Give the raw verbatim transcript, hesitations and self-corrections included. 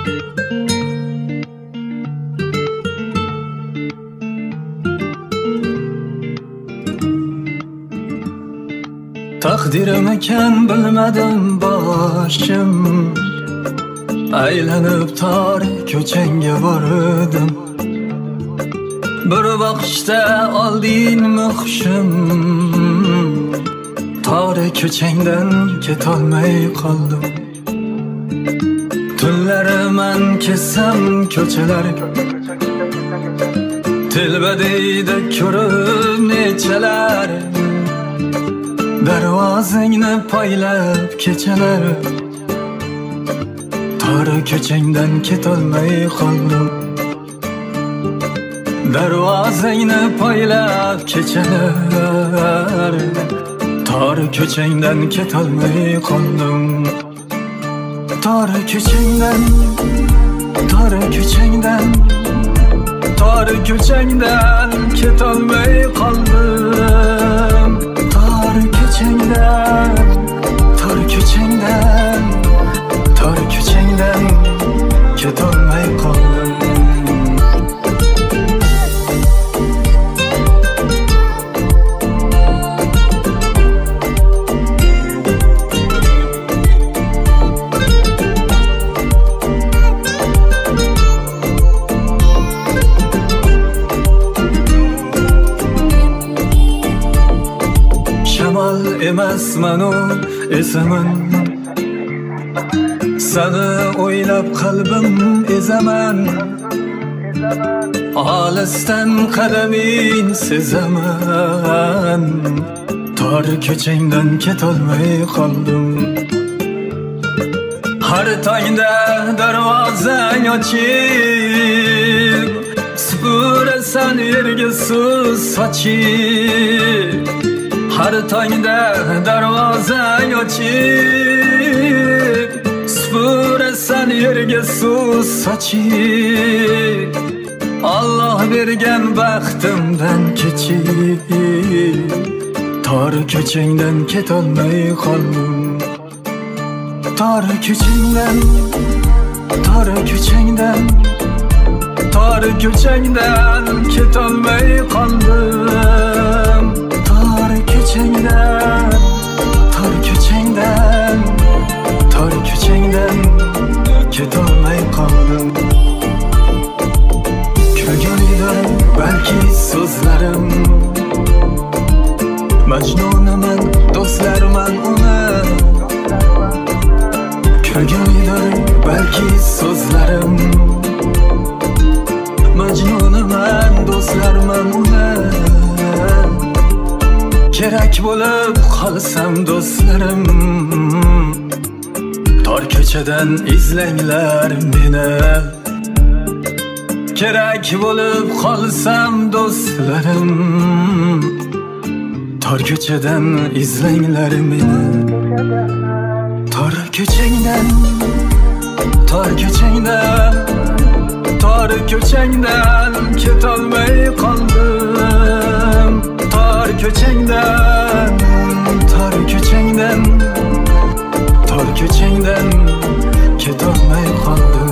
Takdirim ekan bilmadim boshim, aylanib tor ko'changga bordim. Bir vaqtda oldingmi hushim, tor ko'changdan ketolmay qoldim. Tunlari men kesam ko'chalar, tilbadeyda ko'rib nechalar. Darvozangni poylab kechalar, tor ko'changdan ketolmay qoldim. Darvozangni poylab kechalar, tor ko'changdan ketolmay qoldim. Tor ko'changdan, tor ko'changdan, tor ko'changdan ketolmay qoldim. Tor ko'changdan, tor ko'changdan, tor ko'changdan ketolmay qoldim. Emasman o esaman, seni o'ylab qalbim ezaman. Olisdan qadaming sezaman, tor ko'changdan ketolmay qoldim. Har tongda darvozang ochib, supurasan yerga suv sochib. Har tongda darvozang ochib, supurasan yerga suv sochib. Alloh bergan baxtimdan kechib, tor ko'changdan ketolmay qoldim. Tor ko'changdan, tor ko'changdan, tor ko'changdan ketolmay qoldim. Tor ko'changdan, tor ko'changdan, tor ko'changdan ketolmay qoldim. Kulganidir balki so'zlarim, majnunaman, do'stlarman uni. Kulganidir balki so'zlarim, majnunaman, do'stlarman uni. Kerak bo'lib qolsam do'stlarim, tor ko'chadan izlanglar meni. Kerak bo'lib qolsam do'stlarim, tor ko'chadan izlanglar meni. Tor ko'changdan, tor ko'changdan, tor ko'changdan ketolmay qoldim. Tor ko'changdan, tor ko'changdan, tor ko'changdan ketolmay qoldim.